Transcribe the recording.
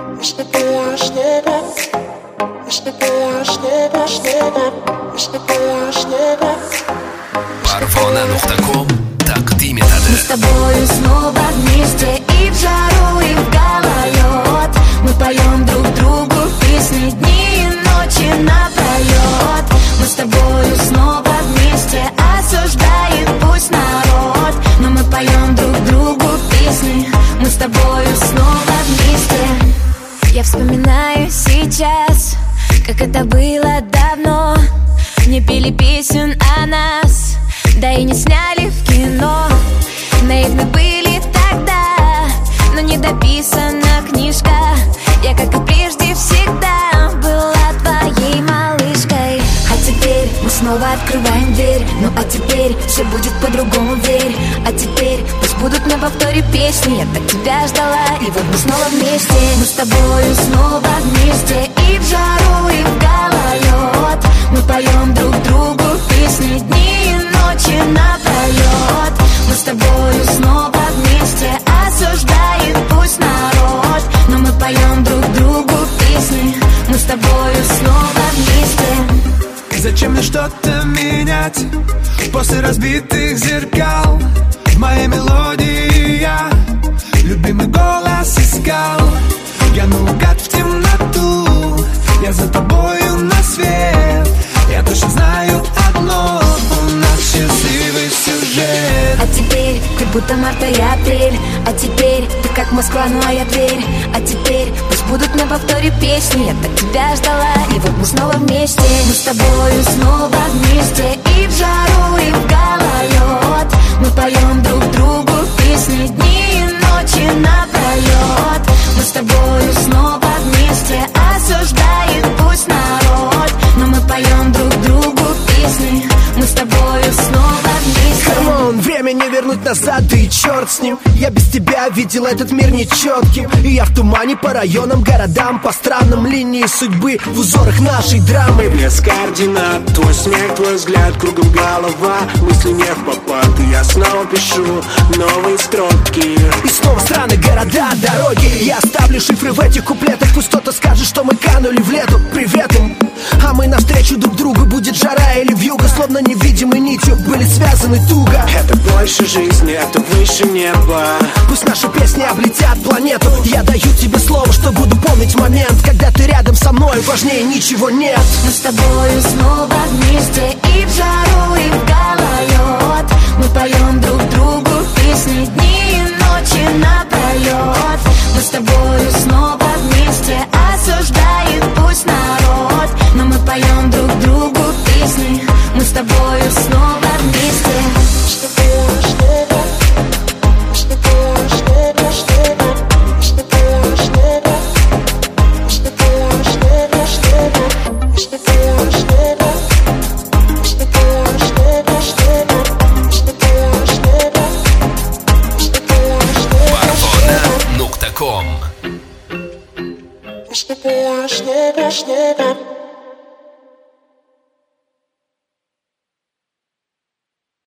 Parvona.com тaqdim etadi. Мы с тобою снова вместе, и в жару, и в гололед. Мы поем друг другу песни дни и ночи напролет. Мы с тобою снова вместе, осуждает пусть народ, но мы поем друг другу песни. Мы с тобою снова вместе. Я вспоминаю сейчас, как это было давно. Не пели песен о нас, да и не сняли в кино. Наивны были тогда, но не дописана книжка. Я, как и прежде, всегда была твоей малышкой. А теперь мы снова открываем дверь. Ну а теперь все будет по-другому, верь. А теперь пусть будут на повторе песни. Я так тебя ждала, и вот мы снова вместе. Мы с тобою снова вместе, и в жару, и в гололед. Мы поем друг другу песни дни и ночи напролет. Мы с тобою снова вместе, осуждает пусть народ, но мы поем друг другу песни. Мы с тобою снова вместе. Зачем мне что-то менять после разбитых зеркал? В моей мелодии я любимый голос искал. Я наугад в темноту, я за тобою на свет. Я точно знаю одно, у нас счастливый сюжет. А теперь ты будто март и апрель. А теперь ты как Москва, ну а я Тверь. А теперь пусть будут на повторе песни. Я так тебя ждала, и вот мы снова вместе. Мы с тобою снова вместе, и в жару, и в гололед. Мы поем друг другу песни дни и ночи напролет. Мы с тобою снова вместе, осуждает пусть народ, но мы поем друг другу песни. Мы с тобою снова вместе. Камон, время не вернуть назад, да и черт с ним. Я без тебя видел этот мир нечетким. И я в тумане по районам, городам, по странам линии судьбы, в узорах нашей драмы. Блеск координат, твой смех, твой взгляд, кругом голова. Мысли не в попад, и я снова пишу новые строки. И снова страны, города, дороги. Я оставлю шифры в этих куплетах. Пусть кто-то скажет, что мы канули в лету. Привет им. А мы навстречу друг другу, будет жара или вьюга. Словно невидимой нитью были связаны туго. Это больше жизни, это выше неба. Пусть наши песни облетят планету. Я даю тебе слово, что буду помнить момент, когда ты рядом со мной, важнее ничего нет. Мы с тобою снова вместе, и в жару, и в гололед. Мы поем друг другу песни дни и ночи напролет. Мы с тобою снова вместе, осуждает пусть народ, но мы поем друг другу песни. Мы с тобою снова вместе. Parvona.com